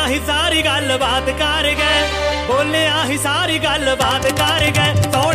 ही सारी गल बात कर गए, बोलिया ही सारी गल बात कर गए।